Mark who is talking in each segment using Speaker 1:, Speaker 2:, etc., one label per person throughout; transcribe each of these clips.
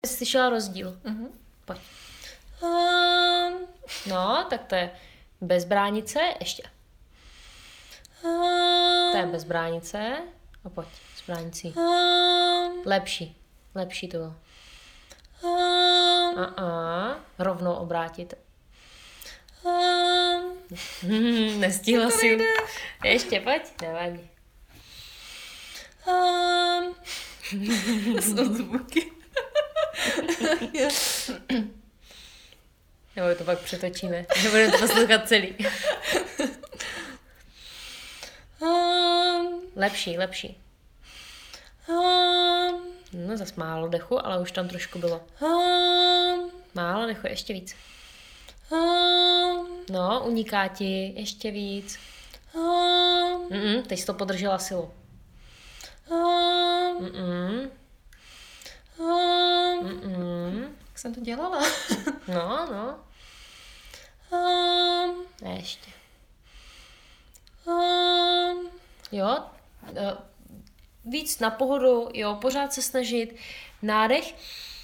Speaker 1: Jsi slyšela rozdíl. Pojď. No, tak to je bez bránice, ještě. To je bez bránice. A pojď, s bránicí. Lepší to bylo. Rovnou obrátit. Nestihla si. Ještě, pojď, nevadí.
Speaker 2: Jsou zvuky.
Speaker 1: Nebo to pak přetočíme. Nebudeme to poslouchat celý. Lepší. No, zas málo dechu, ale už tam trošku bylo. Málo dechu, ještě víc. No, uniká ti, ještě víc. Teď jsi to podržela silou.
Speaker 2: Jak jsem to dělala?
Speaker 1: No. Ještě. Jo, víc na pohodu, jo, pořád se snažit. Nádech.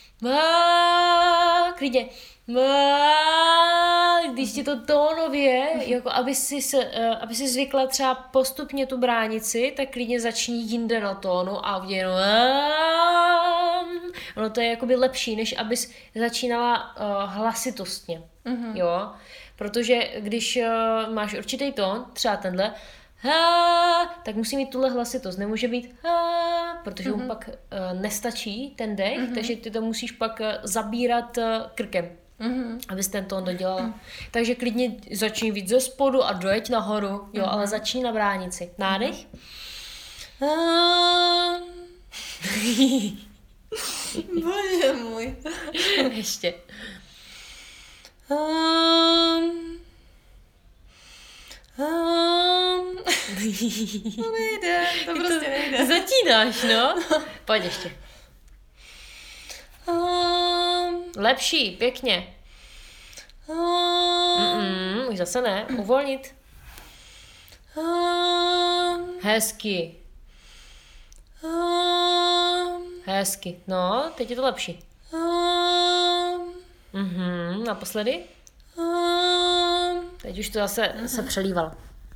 Speaker 1: Klidně. Když ti to tónově, jako aby si zvykla třeba postupně tu bránici, tak klidně začni jinde na tónu a udělej ono to je jakoby lepší, než abys začínala hlasitostně, jo, protože když máš určitý tón, třeba tenhle, tak musí mít tuhle hlasitost, nemůže být protože mu pak nestačí ten dech, takže ty to musíš pak zabírat krkem, abys ten tón dodělala. Takže klidně začni víc ze spodu a dojeď nahoru, jo, ale začni na bránici. Nádech.
Speaker 2: Bože můj.
Speaker 1: Ještě.
Speaker 2: To nejde, to prostě nejde.
Speaker 1: Zatínáš, no. Pojď ještě. Lepší, pěkně. Už zase ne, uvolnit. Hezky. No, teď je to lepší. Naposledy. Teď už to zase se přelívalo.